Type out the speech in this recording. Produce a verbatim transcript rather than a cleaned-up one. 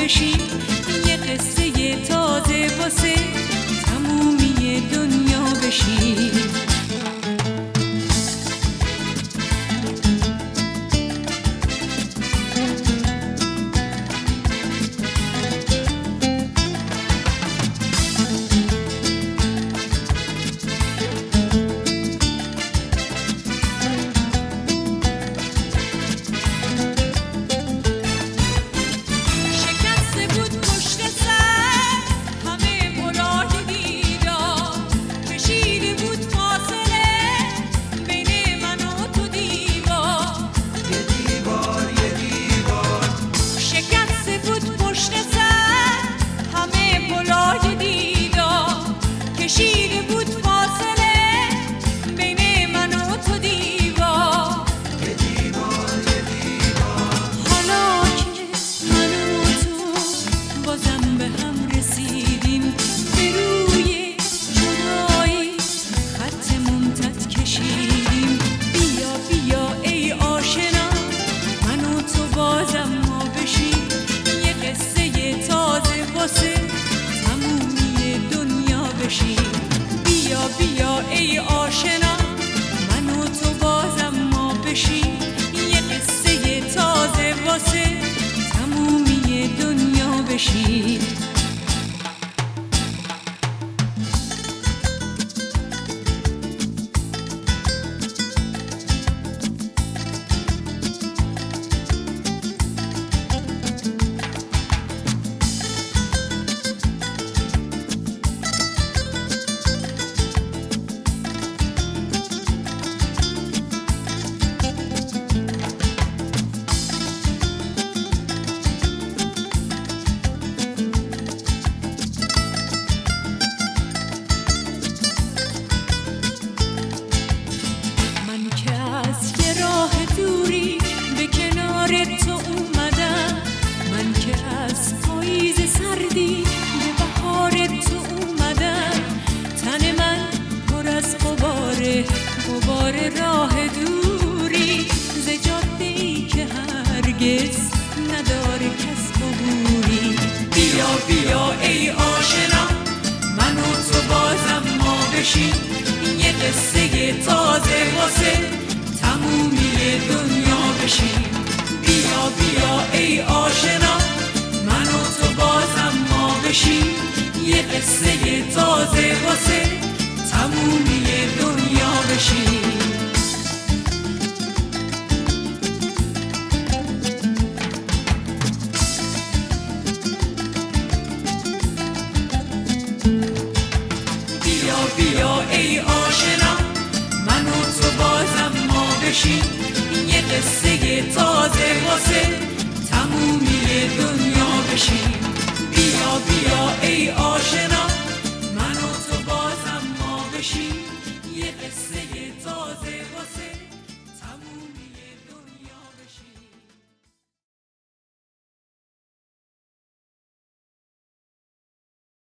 بشین، یه قصه تازه واسه تمومی دنیا بشین. بیا بیا ای آشنا، من و تو بازم ما بشیم، یه قصه تازه واسه تمومی دنیا بشیم. تو اومدم، من که از پاییز سردی به بهار تو اومدم، تن من پر از غباره، غبار راه دوری، ز جاده‌ای که هرگز نداره کس عبوری. بیا بیا ای آشنا، من و تو بازم ما بشیم، یه قصه تازه واسه تمومی دنیا بشیم. بیا بیا ای آشنا، من و تو بازم ما بشیم، یه قصه تازه واسه تمومی دنیا بشیم. بیا بیا ای آشنا، من و تو بازم ما بشیم، یه قصه تازه واسه تمومی دنیا بشیم. بیا بیا ای آشنا،